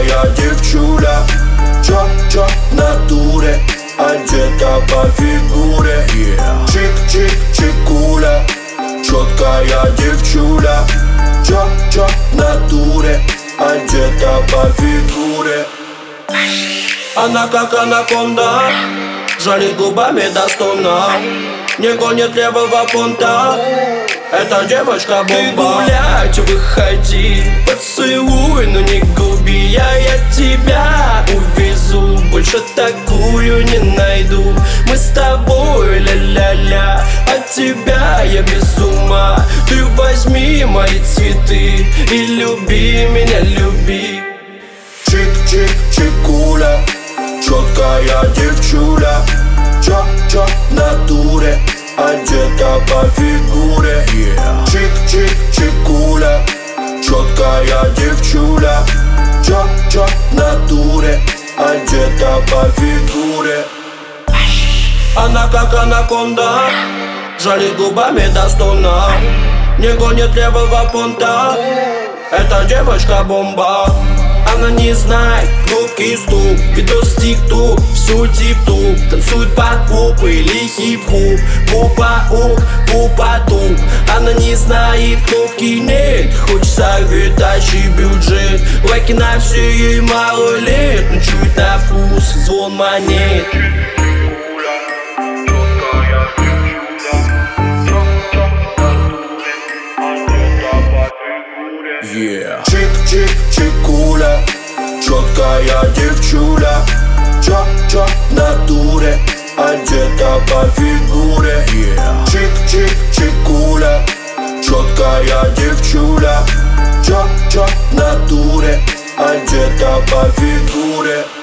Четкая девчуля, чё в натуре, одета по фигуре. Чик-чик-чикуля, четкая девчуля, чё в натуре, одета по фигуре. Она как анаконда, жалит губами до стона, не гонит левого понта. Эта девочка бомба. Ты гулять выходи, поцелуй, но не губи. Я тебя увезу, больше такую не найду. Мы с тобой ля-ля-ля, от тебя я без ума. Ты возьми мои цветы и люби меня, люби. Чик-чик-чикуля, четкая девчуля, чё в натуре, одета по фигуре. Чик-чик-чикуля, четкая девчуля, чё в натуре, одета по фигуре. Она как анаконда, жалит губами до стона, не гонит левого понта. Эта девочка бомба. Она не знает кнопки стоп, видос тик-ток, всё тип-топ. Танцует под поп или хип-хоп, попа-ок, попа-топ. Она не знает кнопки нет, хочется вытащить бюджет. Лайки на все, ей мало лет, но чуть на вкус звон монет. Чик-чик-чикуля, четкая девчуля, чё в натуре, одета по фигуре. Чик-чик-чикуля, четкая девчуля, чё в натуре, одета по фигуре.